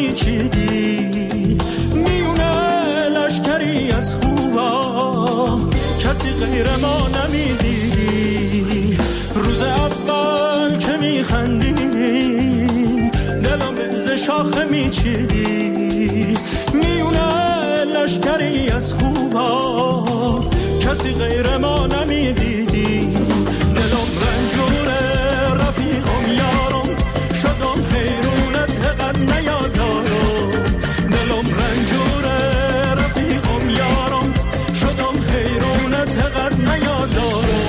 میچیدی میونه لشکری از خوبا کسی غیر ما نمیدیدی روز اول که میخندیدیم دلم ز شاخه میچیدی میونه لشکری از خوبا کسی غیر ما نمیدیدی دلم رنجوره رفیقم یارم شدم حیرونت قد نیازارم دلم رنجوره رفیقم یارم شدم حیرونت قد نیازارم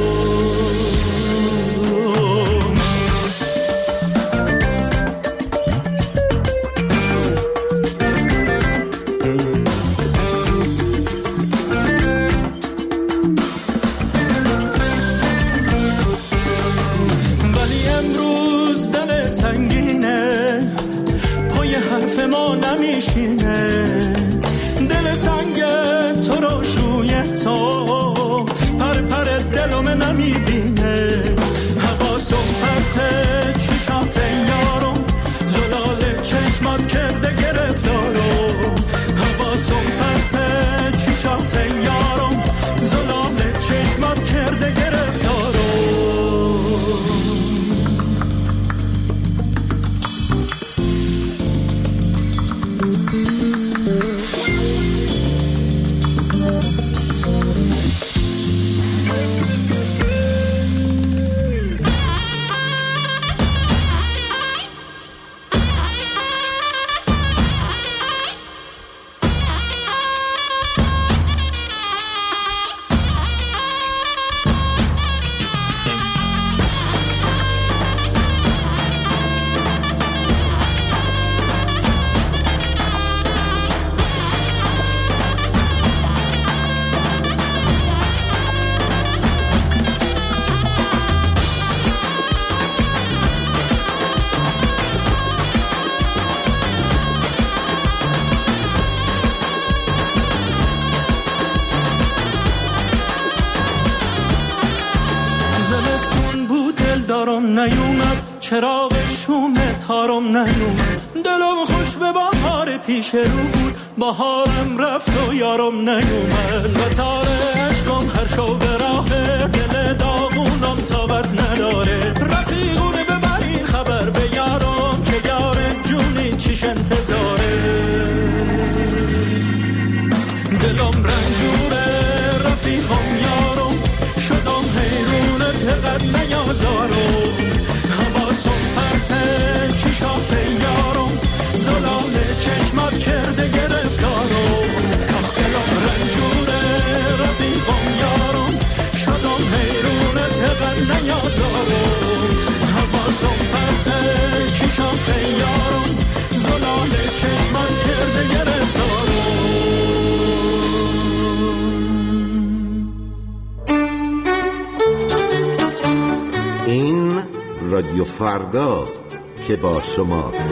دل سنگ تو روش روی تو پر پر دلم نمیبینه حواسم پرته چشات یارم زلال چشمات کرده گرفتارم حواسم پرته چشات یارم زلال چشمات کرده گرفتارم چراغ شوم تارم نیومد دلم خوش به بهار پیش رو بود بهارم رفت و یارم نیومد و تار عشقم هر شو به راه دل داغونم طاقت نداره رفیقونه ببرین خبر به یارم که یار جونی چیش انتظاره دلم رنجوره رفیقم یارم شدم حیرونت قد نیازارم حواسم پرته چشات یارم زلال چشمات کرده گرفتارم دلم رنجوره رفیقم یارم شدم حیرونت قد نیازارم حواسم پرته چشات یارم زلال چشمات کرده گرفتارم این رادیو فرداست که با شماست.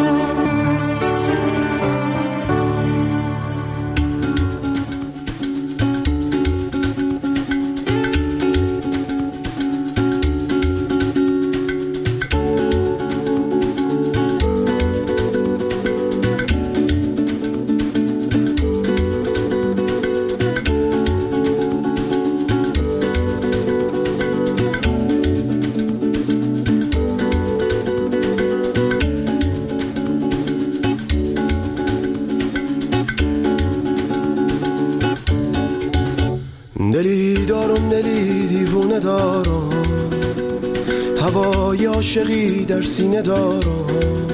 عاشقی در سینه دارم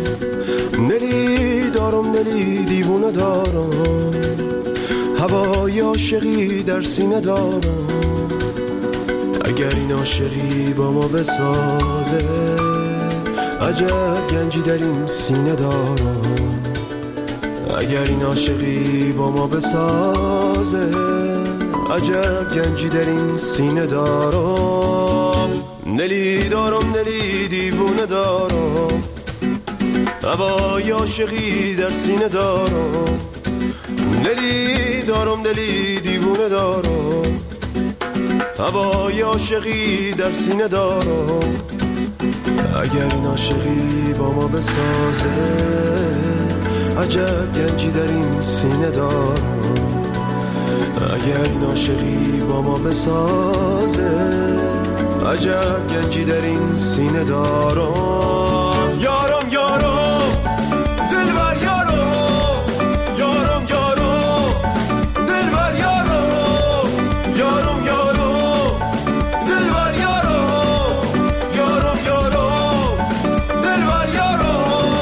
نلی دارم نلی دیوونه دارم هوای عاشقی در سینه دارم اگر این عاشقی با ما بسازه عجب گنجی در این سینه دارم اگر این عاشقی با ما بسازه عجب گنجی در این سینه دارم نلی دارم نلی دیوونه دارم هوای عاشقی در سینه دارم نلی دارم نلی دیوونه دارم هوای عاشقی در سینه دارم اگر این عاشقی با ما بسازه عجب گنجی در این سینه دارم، اگر این عاشقی با ما بسازه، عجب گنجی در این سینه دارم. یارم یارم دلبر یارم، یارم یارم دلبر یارم، یارم یارم دلبر یارم، یارم یارم دلبر یارم.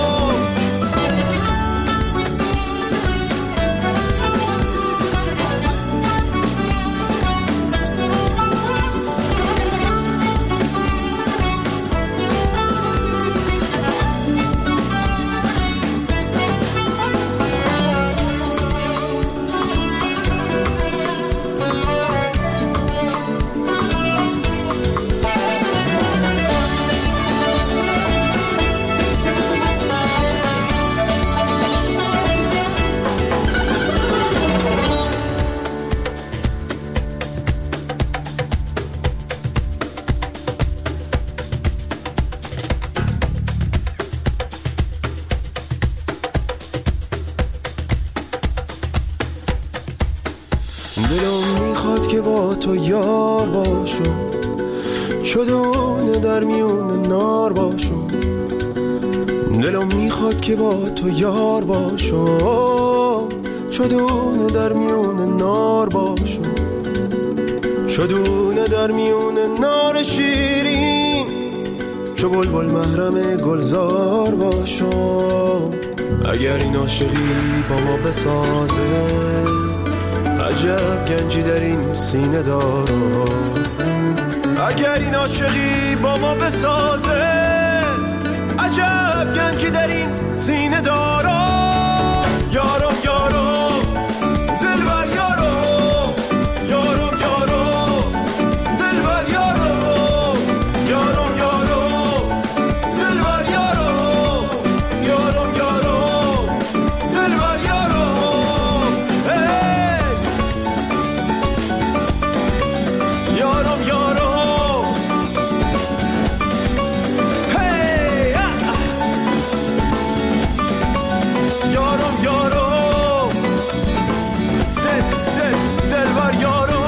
دلم میخواد که با تو یار باشم، چدونه در میون نار باشم. دلم میخواد که با تو یار باشم، چدونه در میون نار باشم، چدونه در میون نار شیرین، چو بلبل محرم گلزار باشم. اگر این عاشقی با ما بسازه، عجب گنجی در این سینه دارم، اگر این عاشقی با ما بسازه، عجب گنجی در این سینه دارم. یارم یارم دلبر یارم، یارم یارم دلبر یارم، یارم یارم دلبر یارم، یارم یارم دلبر یارم. یارم یارم هی یارم یارم دلبر یارم.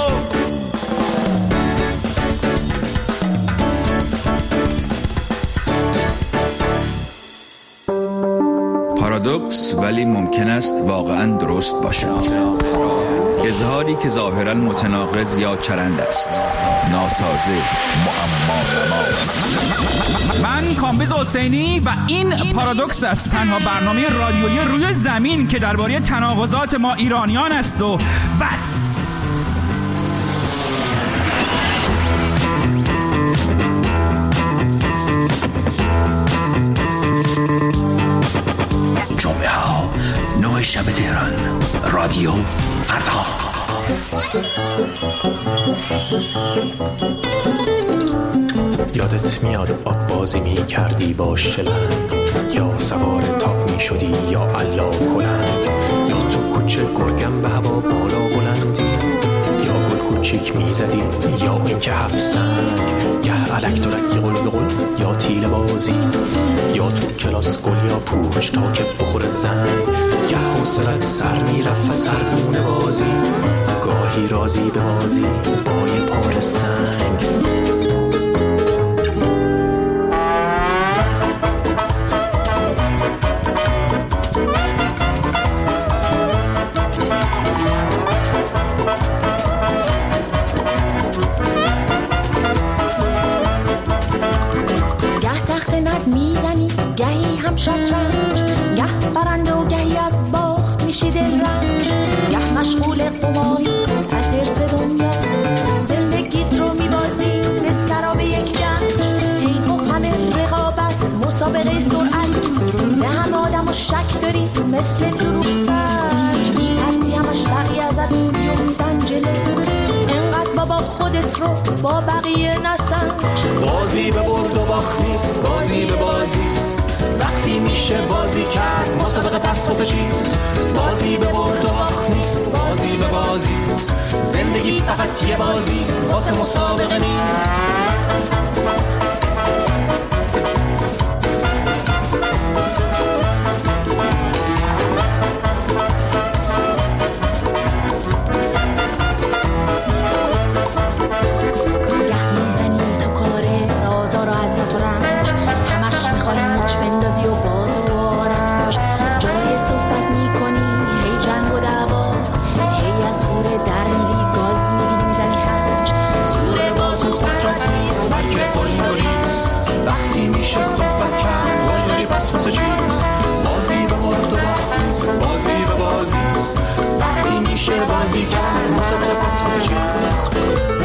پارادوکس ولی ممکن است واقعا درست باشد. اظهاری که ظاهرا متناقض یا چرند است، ناسازه، معما. من کامبیز حسینی و این پارادوکس است، تنها برنامه رادیویی روی زمین که درباره تناقضات ما ایرانیان است و بس. جمعه ها 9 شب تهران، رادیو فردا. یادت میاد آب بازی می کردی با شلنگ، یا سوار تاپ می شدی یا علا کلنگ، یا تو کوچه گرگم به هوا بالا بلندی، یا گل کوچیک می زدی یا اینکه 7 سنگ، گه علک درک قل یا تیل بازی، یا تو کلاس گل یا پوش تا که بخور زنگ، گه حوصلت سر می رفت سرگونه بازی، گاهی رازی به بازی با یه پار سنگ. گهی هم شطرنج، گه برنده و گهی از باخت میشی دلرنج، گه مشغول قماری از حرص دنیا، زندگیت رو میبازی به سراب یک گنج، هی و همه رقابت مسابقه سرعت، به همه آدم و شک داری مثل دروغ سنج، میترسی همش بقیه ازت بیفتن جلو، انقدر بابا خودت رو با بقیه نسنج. بازی به برد و باخت نیست، بازی به بازیست، وقتی میشه بازی کرد مسابقه پس واسه چیست، بازی به برد و باخت نیست، بازی به بازیست، زندگی فقط یه بازیست واسه مسابقه نیست. میشه بازی کرد مسابقه پاسپورت چیست؟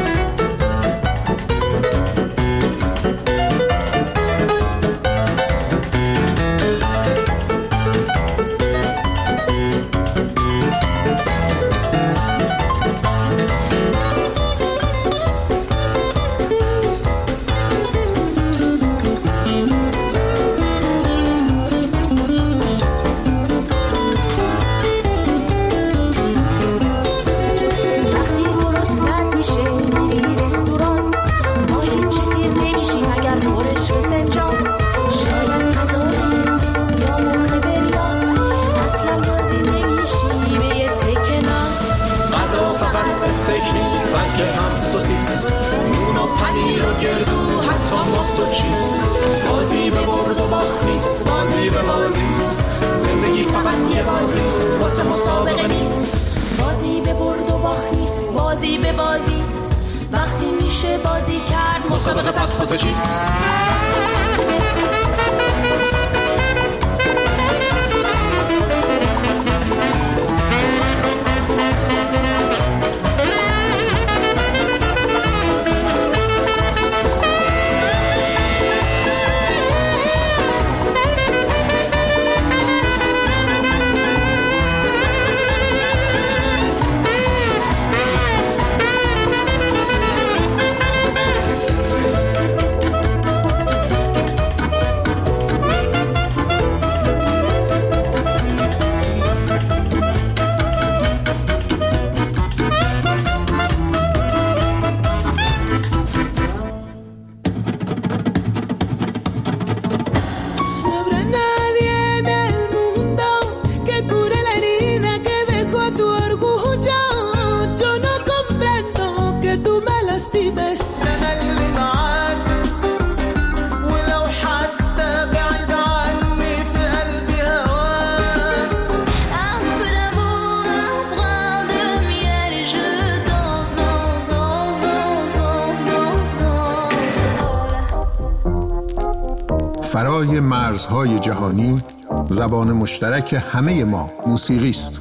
فرای مرزهای جهانی زبان مشترک همه ما موسیقی است.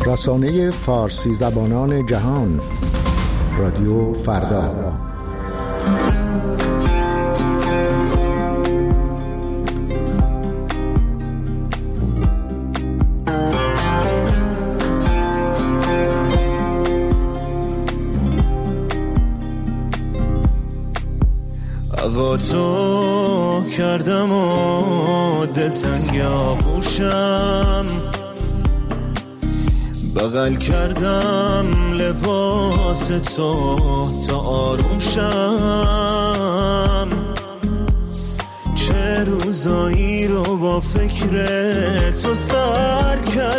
رسانه فارسی زبانان جهان، رادیو فردا. با تو کردم و دلتنگ آغوشم، بغل کردم لباس تو تا آروم شم. چه روزایی رو با فکر تو سر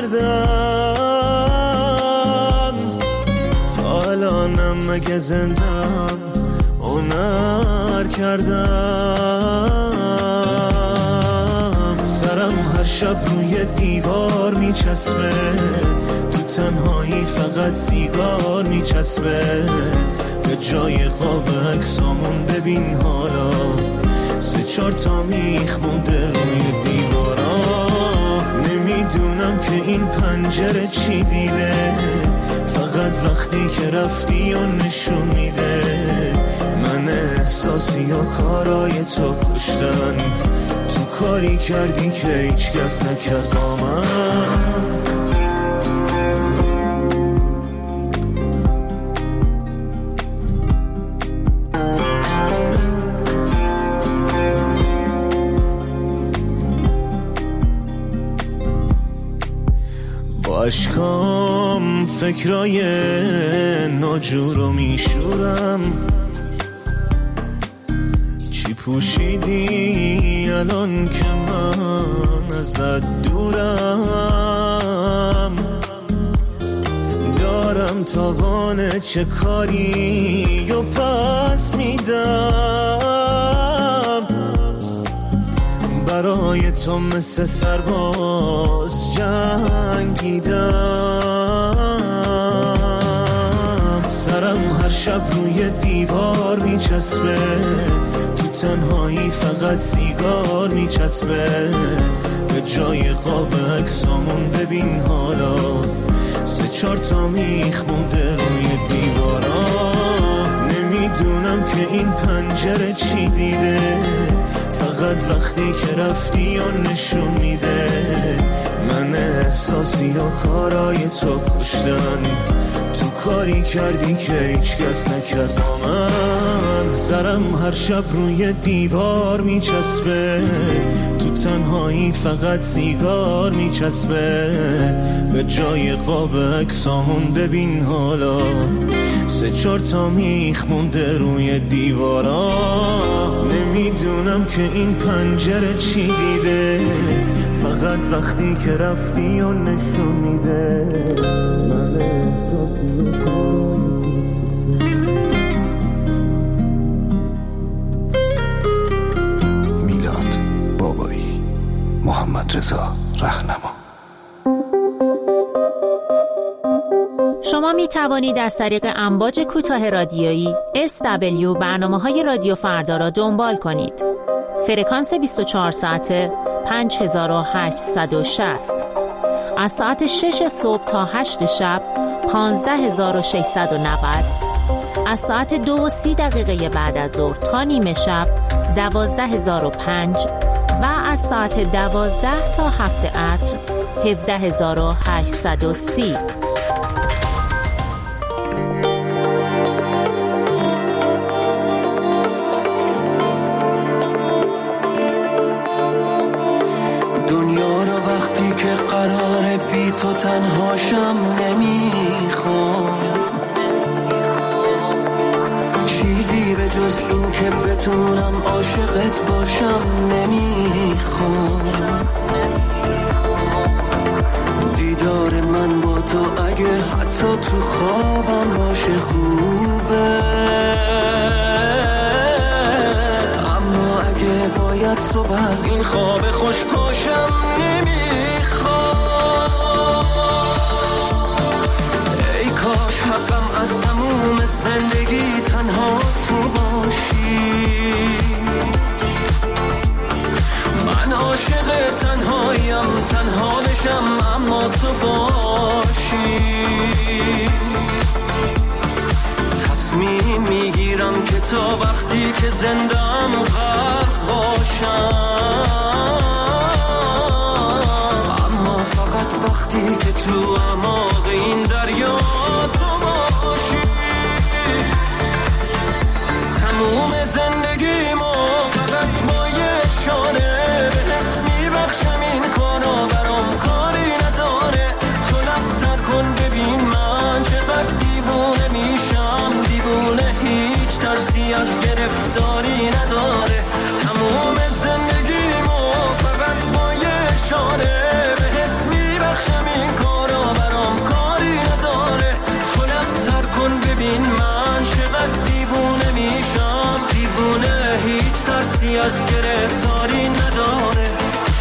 کردم، تا الانم مگه زندم هنر کردم. سرم هر شب روی دیوار میچسبه، تو تنهایی فقط سیگار میچسبه. به جای قاب عکسامون ببین حالا 3-4 تا میخ مونده روی دیوارا. نمیدونم که این پنجره چی دیده، فقط وقتی که رفتی و نشون میده من احساسی و کارای تو کشتن. تو کاری کردی که هیچ کس نکرد با من. با اشکام فکرای ناجور رو میشورم. چی پوشیدی الان که من ازت دورم؟ دارم تاوان چه کاری و پس میدم. برای تو مثل سرباز جنگیدم. سرم هر شب روی دیوار میچسبه، تو تنهایی فقط سیگار میچسبه. به جای قاب عکسامون ببین حالا 3-4 تا میخ مونده روی دیوارا. نمیدونم که این پنجره چی دیده، فقط وقتی که رفتی و نشون میده من احساسی و کارای تو کشتن. تو کاری کردی که هیچ کس نکرد با من. سرم هر شب روی دیوار میچسبه، تو تنهایی فقط سیگار میچسبه. به جای قاب عکسامون ببین حالا 3-4 تا میخ مونده روی دیوارا. نمیدونم که این پنجره چی دیده، فقط وقتی که رفتی و نشون میده من احساسی و میلاد بابایی، محمد رضا رهنما. شما می توانید از طریق امواج کوتاه رادیویی SW برنامه‌های رادیو فردا را دنبال کنید. فرکانس 24 ساعته 5860. از ساعت 6 صبح تا 8 شب 15690. از ساعت 2:30 بعد از ظهر تا نیمه شب 12005 و از ساعت 12 تا 7 عصر 17830. دنیا رو وقتی که قراره بی تو تنهاشم نمیخوام، چیزی به جز این که بتونم عاشقت باشم نمیخوام. دیدار من با تو اگه حتی تو خوابم باشه خوبه، اما اگه باید صبح از این خواب خوش پاشم نمیخوام. ای کاش حقم از تموم زندگی تنها تو باشی. من عاشق تنهایم، تنها بشم اما تو باشی. باشی. تصمیم میگیرم که تا وقتی که زندم غرق باشم، اما فقط وقتی که تو اعماق این دریا تو باشی. تموم زندگیمو فقط با یه اشاره بهت میبخشم، این کارا برام کاری نداره. تو لب‌تر کن ببین من چقدر دیوونه میشم، دیوونه هیچ ترسی از گرفتاری نداره. تموم زندگیمو فقط با یه اشاره بهت میبخشم، این کارا برام کاری نداره. تو لب‌تر کن ببین من چقدر دیوونه میشم، دیوونه هیچ ترسی از گرفتاری نداره.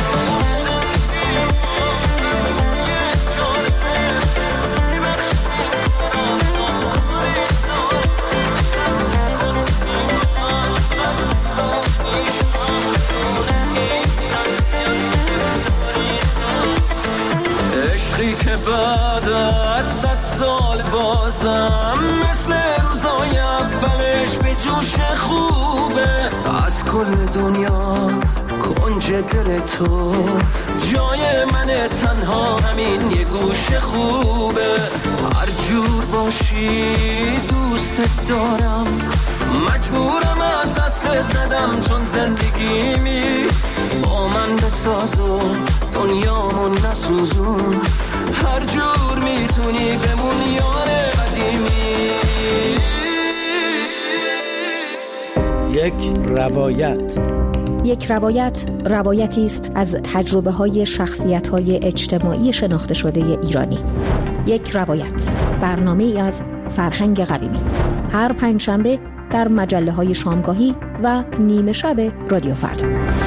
عشقی که بعد از 100 سال بازم مثل روزای اولش به جوش خوبه. از کل دنیا کنج دل تو جای من، تنها همین یه گوش خوبه. هر جور باشی دوستت دارم، مجبورم از دستت ندم، چون زندگیمی با من بساز و دنیامون نسوزون. هر جور میتونی بمون یار قدیمی. یک روایت روایتی است از تجربه‌های شخصیت‌های اجتماعی شناخته شده ایرانی. یک روایت، برنامه‌ای از فرهنگ قویمی، هر پنجشنبه در مجله‌های شامگاهی و نیمه شب رادیو فردا.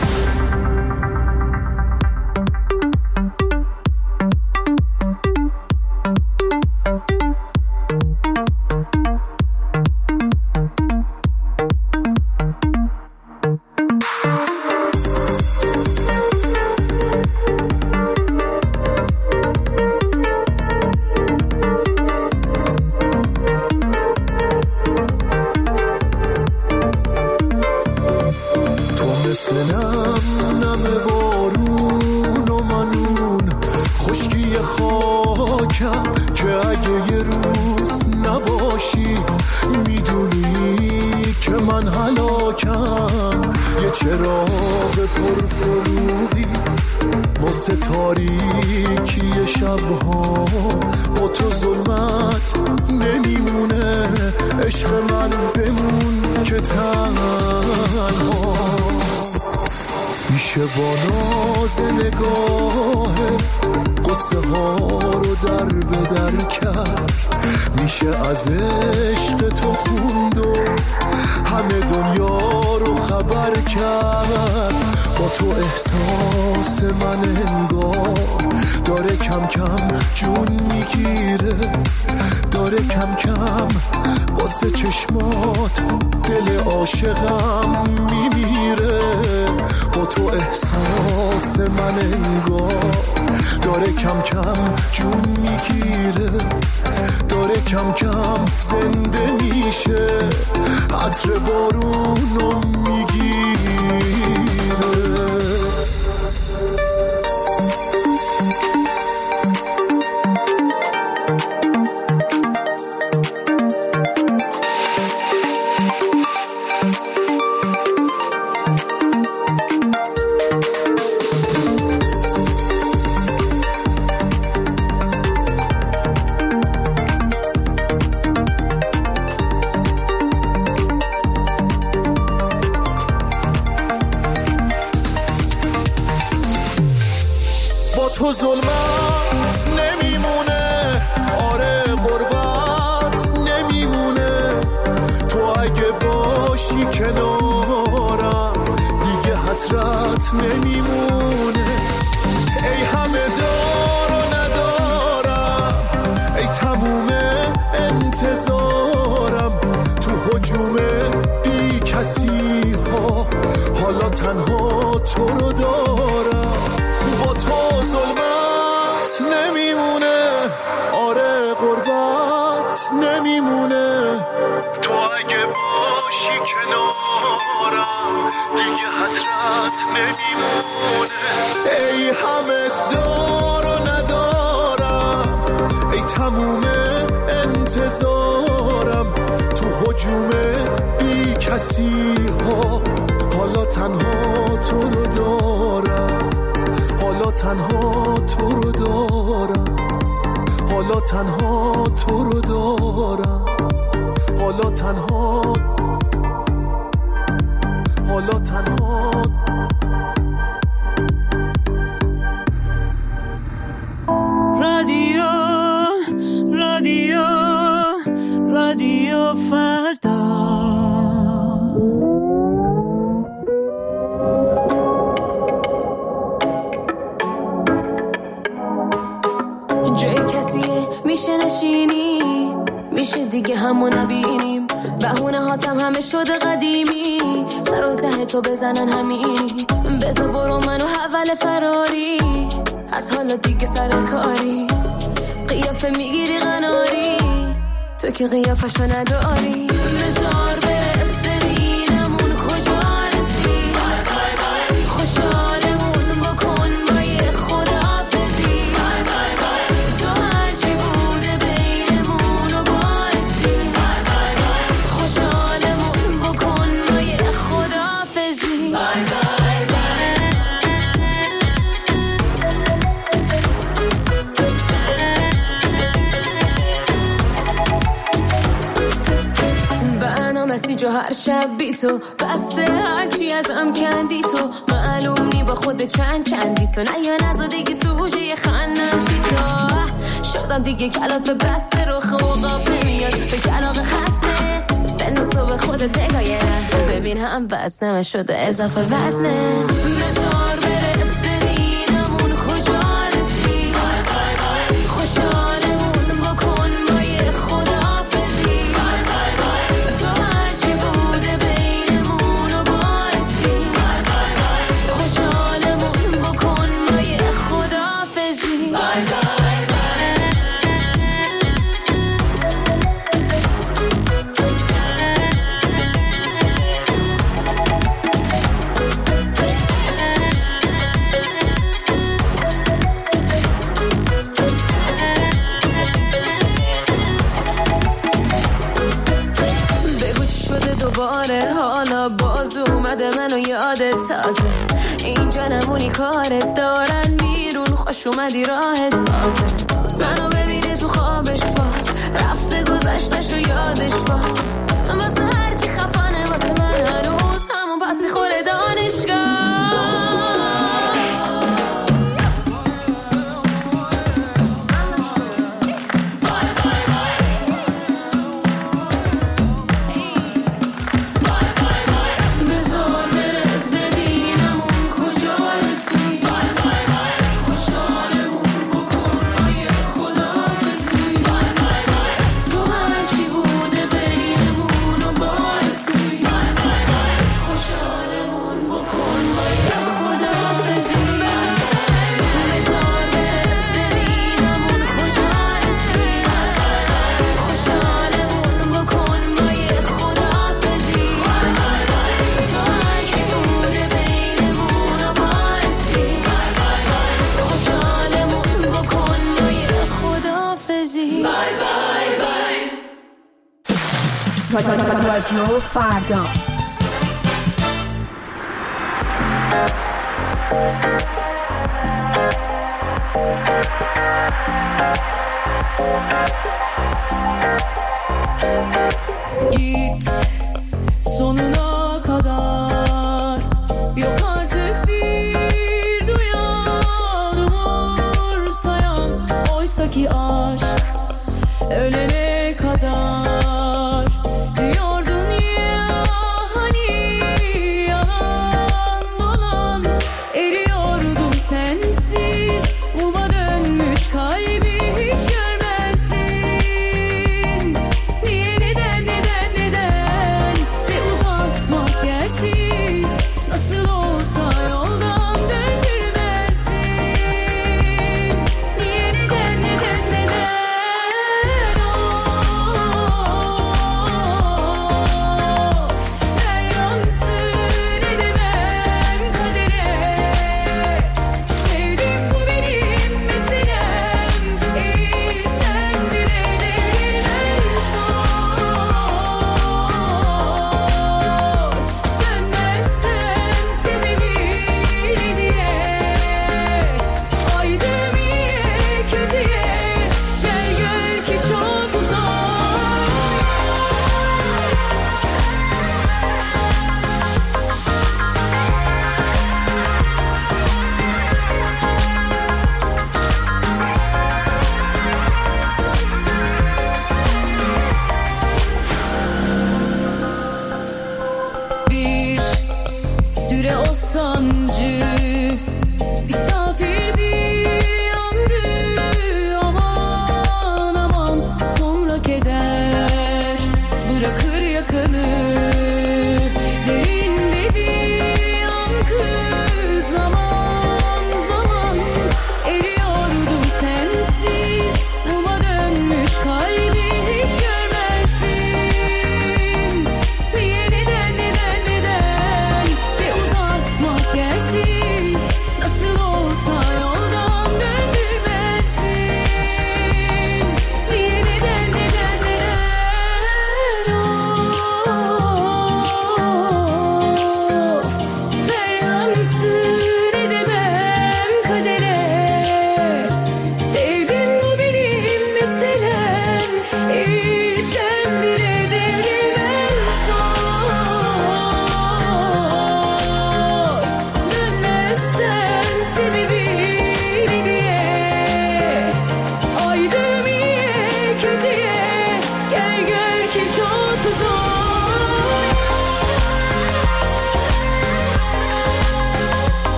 تو ظلمت نمیمونه، آره غربت نمیمونه. تو اگه باشی کنارم دیگه حسرت نمیمونه. ای همه دار و ندارم، ای تموم انتظارم، تو هجوم بی کسی ها حالا تنها تو رو دارم. با تو ظلمت نمیمونه، آره نمیمونه. تو اگه باشی کنارم دیگه حسرت نمیمونه. ای همه دار و ندارم، ای تموم انتظارم، تو هجوم بی کسی ها حالا تنها تو رو دارم، حالا تنها تو رو دارم، حالا تنها تو رو دارم، حالا تنها، حالا تنها. رادیو رادیو رادیو فردا. جای کسیه میشه نشینی، میشه دیگه همو نبینیم، بهونه هاتم همه شده قدیمی، سر و ته تو بزنن همینی، بذار برو منو حول فراری، از حالا دیگه سر کاری، قیافه میگیری قناری، تو که قیافشو نداری، بذار بره ببینم اون کجا رسی، خوشحالمون بکن با یه خداحافظی، تو هرچی بوده بینمون رو باعثی، خوشحالمون بکن با یه خداحافظی. جو هر شب بی تو بسته، هرچی ازم کندی تو، معلوم نی با خود چندی تو، نه یا نزا دیگه سوژه خندم شی تو، شدم دیگه کلافه بسته رو خواب نمیاد به کلاق خسته، بندازو به خودت نگاه یه لحظه ببین هم وزنم شده اضافه وزنه، بذار بره ببینم اون کجا رسی، خوشحالمون بکن با یه خداحافظی، تو هرچی بوده بینمون رو باعثی، خوشحالمون بکن با یه خداحافظی. دوباره حالا باز اومده منو یادت تازه، اینجا نمونی کارت دارن بیرون، خوش اومدی راحت تازه، منو ببینه تو خوابش باز، رفته گذشتش و یادش باز، واسه هر کی خفانه واسه من هنوز همون پسی خوره دانشگاه. رادیو فردا. Git sonuna kadar, yok artık bir duyan umur sayan, oysaki aşk ölene kadar diyordun ya hani, yalan dolan eriyordum sensiz, uma dönmüş kalbi hiç görmezdin. Niye neden ve uzatmak yersiz, nasıl olsa yoldan döndürmezdin. Niye neden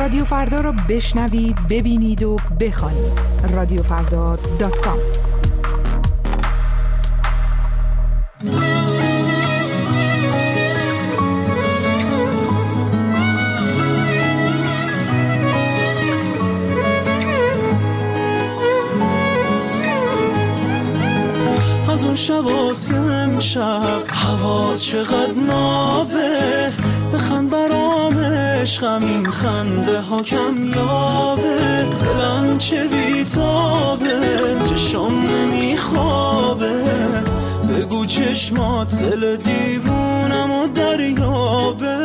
رادیو فردا را بشنوید، ببینید و بخوانید. رادیوفردا.com. از اون شب آسیم شب هوا چقدر نابه، بخند برام عشقم این خنده ها کم یابه، دلم چه بیتابه چشم نمیخوابه، بگو چشمات دل دیوونم و دریابه،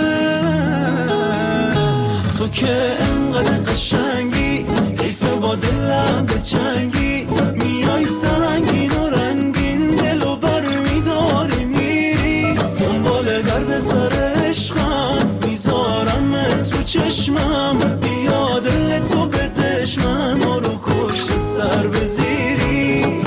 تو که انقدر قشنگی حیفه با دلم به جنگی، میای سنگین و رنگین دلو بر میداری میری، دنبال درد سر عشقم میذارمت رو چشمم، بیا دل تو به دشمن ما رو کشت سر بزیری.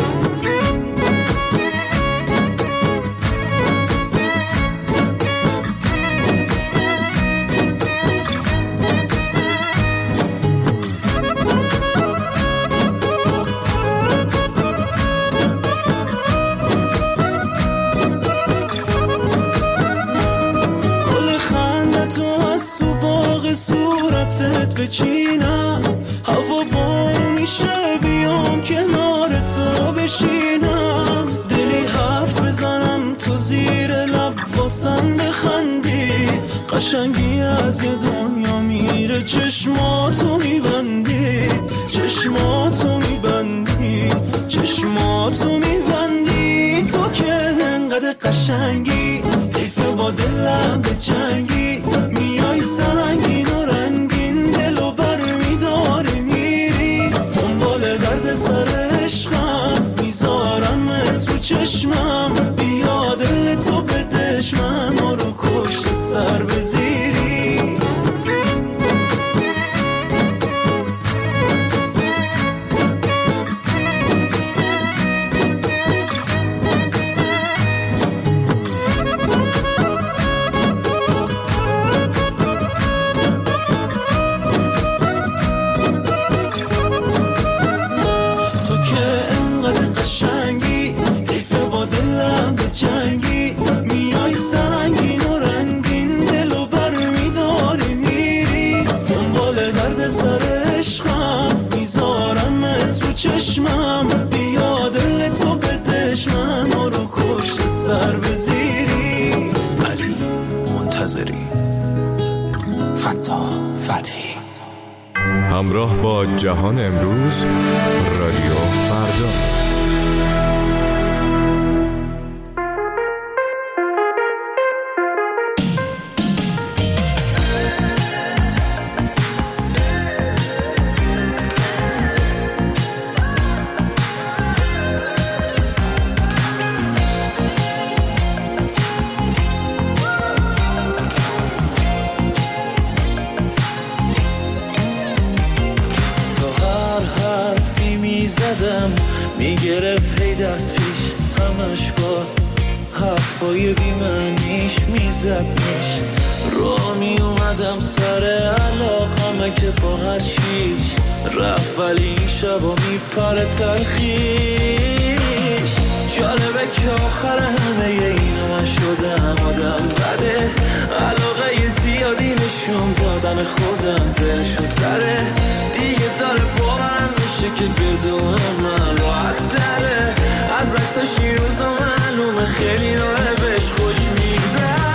صورتت بچینم، هوا بارون میشه بیام کنار تو بشینم، دلی حرف بزنم تو زیر لب واسم بخندی، قشنگی از یه دنیا میره چشماتو میبندی، چشماتو میبندی، چشماتو میبندی، تو که انقدر قشنگی حیفه با دلم به جنگی، میای سنگین و رنگین دلو بر میداری میری، دنبال درد سر عشقم میذارمت رو چشمم، بیا دل تو به دشمن ما رو کشت سر بزیری. جنگی میای سنگین و رنگین دلو بر میداری میری، دنبال درد سر عشقم میذارمت رو چشمم، بیا دل تو به دشمن ما رو کشت سر بزیری. علی منتظری، فتحی. همراه با جهان امروز، رادیو فردا. میگرفت هی دست پیش همش با حرفای بیمعنیش میزدنش، را میومدم سر علاقمه که با هر چیش رفت، ولی این شبا میپره تلخیش، جالبه که آخر همه اینا من شدم آدم بده، علاقه زیادی نشون دادن خودم دلشو سره، دیگه داره باورم میشه که بدون من راحت سره، از عکساش این روزا معلومه خیلی داره بهش خوش میگذره.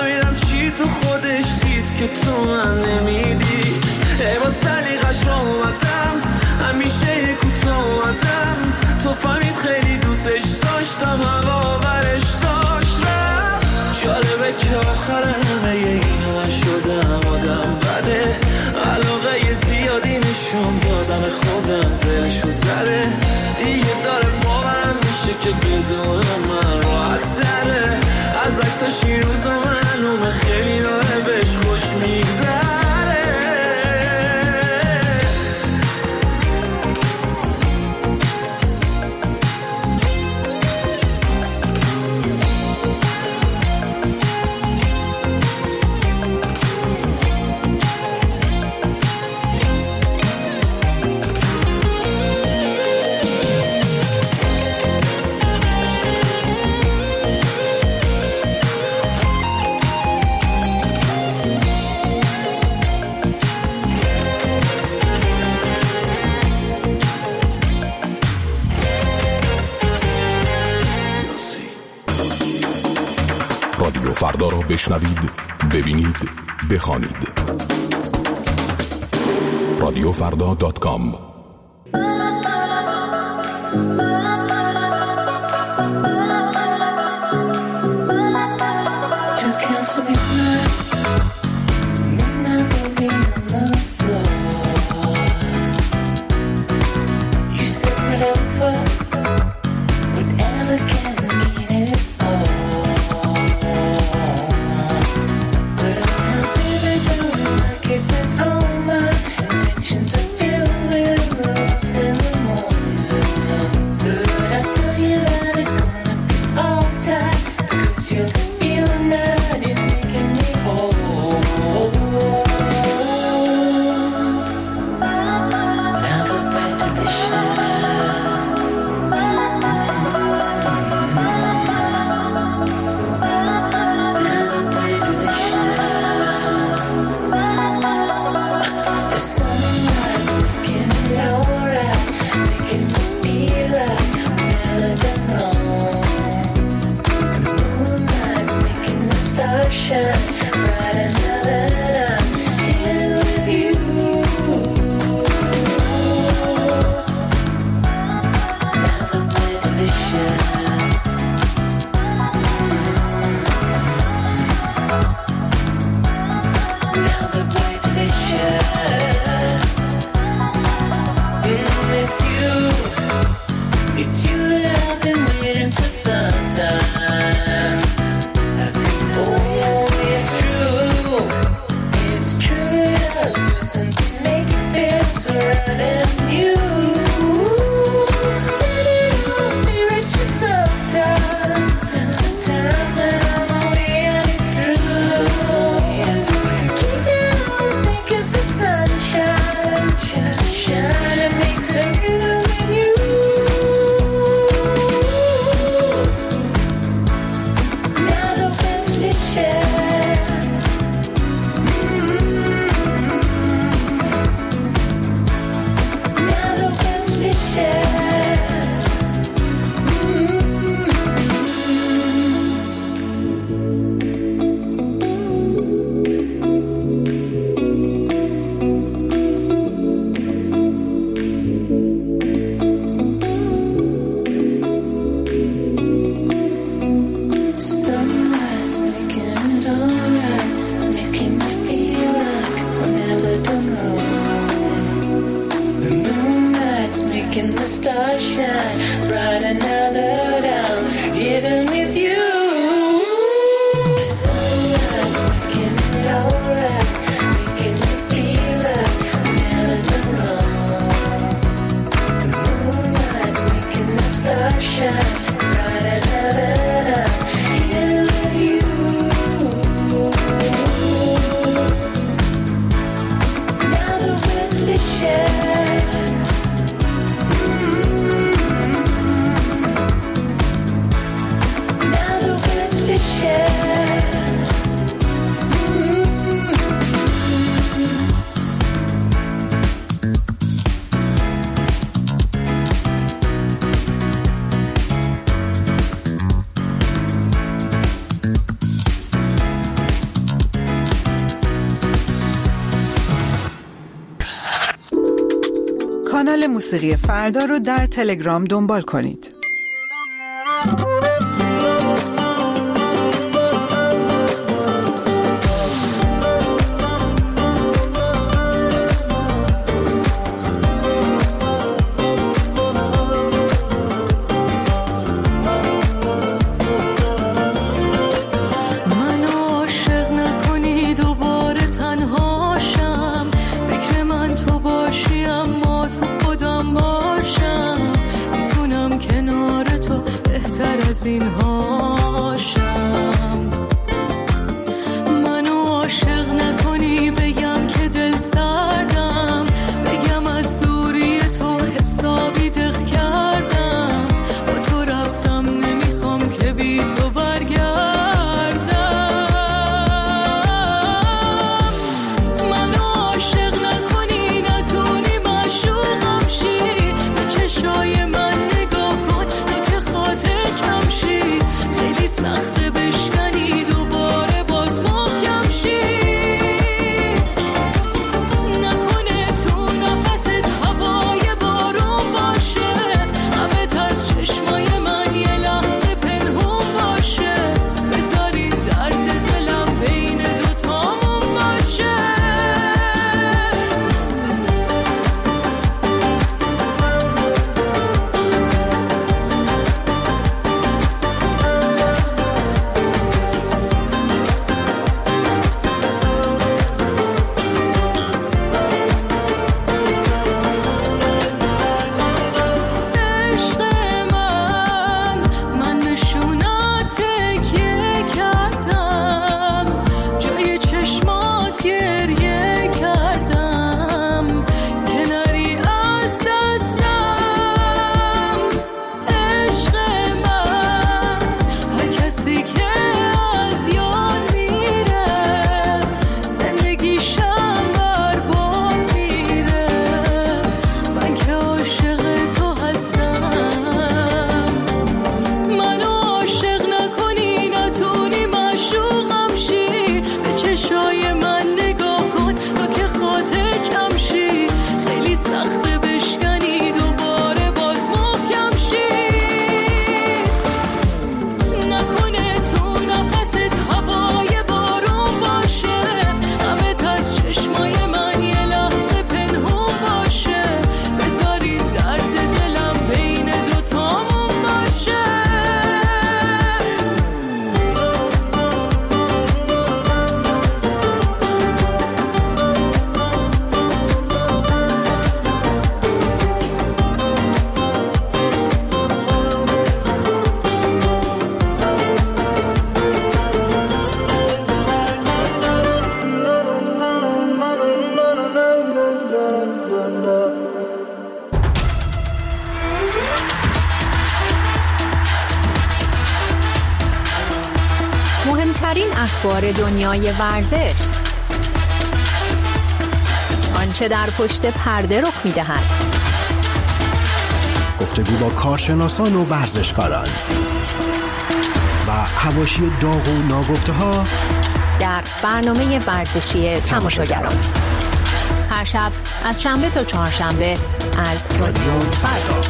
که تو من نمیدی، ای با سلیقش رو اومد که بدون من راحت تره از عکس شیروز و معلومه خیلی داره بهش خوش میگذره. رادیو فردا را بشنوید، ببینید، بخوانید. radiofrda.com. کانال موسیقی فردا رو در تلگرام دنبال کنید. از این هاشم. منو عاشق نکنی بگم که دل سردم، بگم از دوری تو حسابی دق کردم، با تو رفتم نمیخوام که بی تو برگردم. منو عاشق نکنی نتونی معشوقم شی، به چشای من نگاه کن تا که خاطر کم شی، خیلی سخته بشکنی دوباره باز محکم شی. نکنه تو نفست هوای بارون باشه، همت از چشمای من یه لحظه پنهون باشه، بذاری درد دلم بین دوتامون باشه. عشق من نشونات تکیه کردم، جای چشمات گریه کردم که نری از دستم. عشق من هر کسی که از یاد میره، زندگیشم برباد میره، من که عاشق تو هستم. منو عاشق نکنی نتونی معشوقم شی، به چشای من نگاه کن تا که خاطر کم شی، خیلی سخته بشکنی دوباره باز محکم شی. نکنه تو نفست هوای بارون باشه، همت از چشمای من یه لحظه پنهون باشه، بذاری درد دلم بین دوتامون باشه. مهمترین اخبار دنیای ورزش، آنچه در پشت پرده رخ می‌دهد، گفتگو با کارشناسان و ورزشکاران و حواشی داغ و ناگفته‌ها در برنامه ورزشی تماشاگران، هر شب از شنبه تا چهارشنبه از رادیو فردا.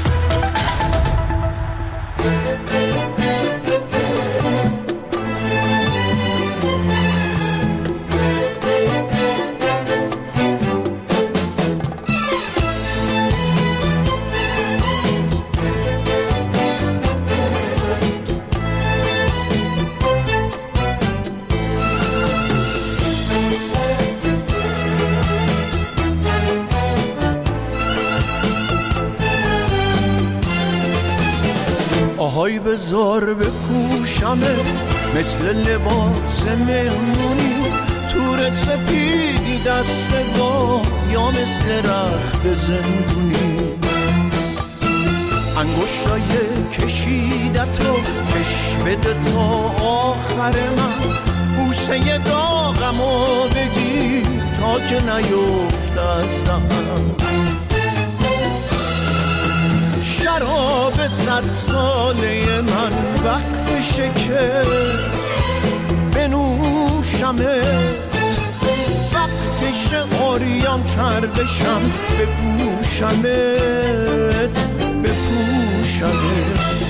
آهای بذار بپوشمت مثل لباس مهمونی، تور سپیدی دستگاه یا مثل رخت زندونی، انگشتای کشیدتو کش بده تا آخر من، بوسه داغمو بگیر تا که نیفت از دهنم. شراب 100 ساله من وقتشه که بنوشمت، وقتشه عریان تر بشم بپوشمت بپوشمت.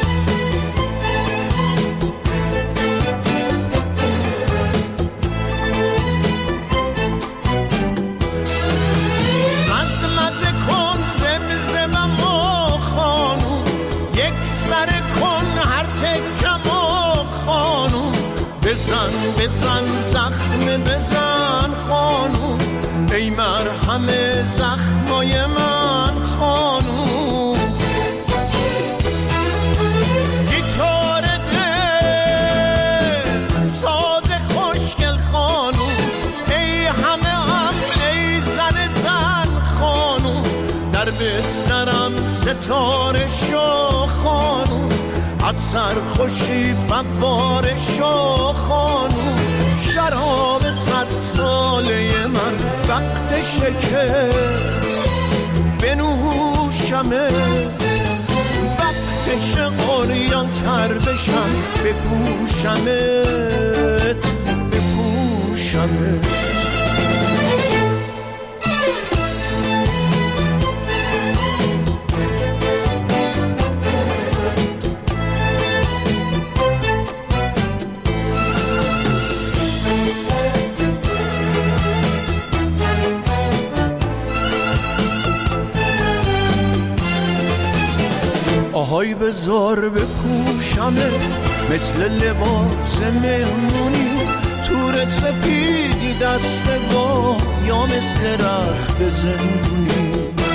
بزن زخم بزن خانوم، ای مرهم زخمای من خانوم. گیتار بسترم ستاره شو خانوم، از سرخوشی فوار شو خانوم. شراب 100 ساله من وقتشه که بنوشمه، وقتشه قریان تر بشم بپوشمت بپوشمت. آهای بزار بپوشمت مثل لباس مهمونی، تور سپیدی دستگاه یا مثل رخت زندونی.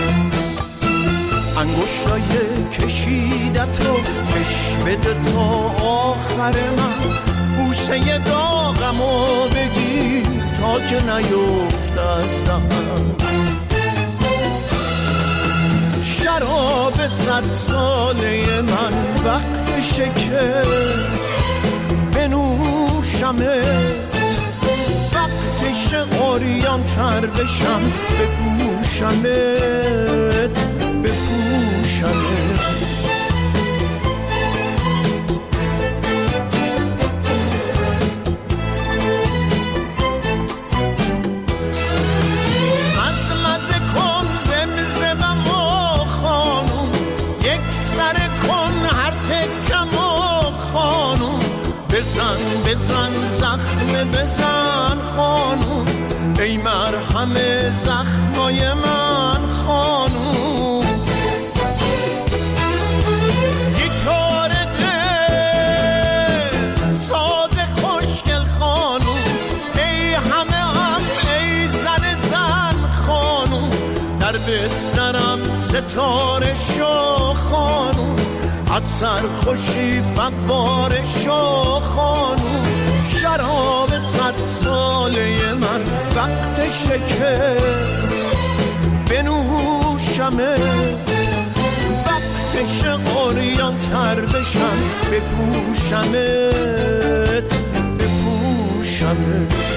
انگشتای کشیدت رو کش بده تا آخر من، بوسه داغمو بگیر تا که نیفت از دهنم. شراب 100 ساله من وقتشه که بنوشمت، وقتشه قریان تر بشم بپوشمت بپوشمت. بزن بزن زخم بزن خانوم، ای مرهم زخمای من خانوم. گیتار دل ساز خوشگل خانوم، ای همه هم ای زن زن خانوم. در بسترم ستاره شو خانوم، از سرخوشی فوار شو خانوم. شراب 100 ساله من وقتشه که بنوشمت، وقتشه قریان تر بشم بپوشمت بپوشمت.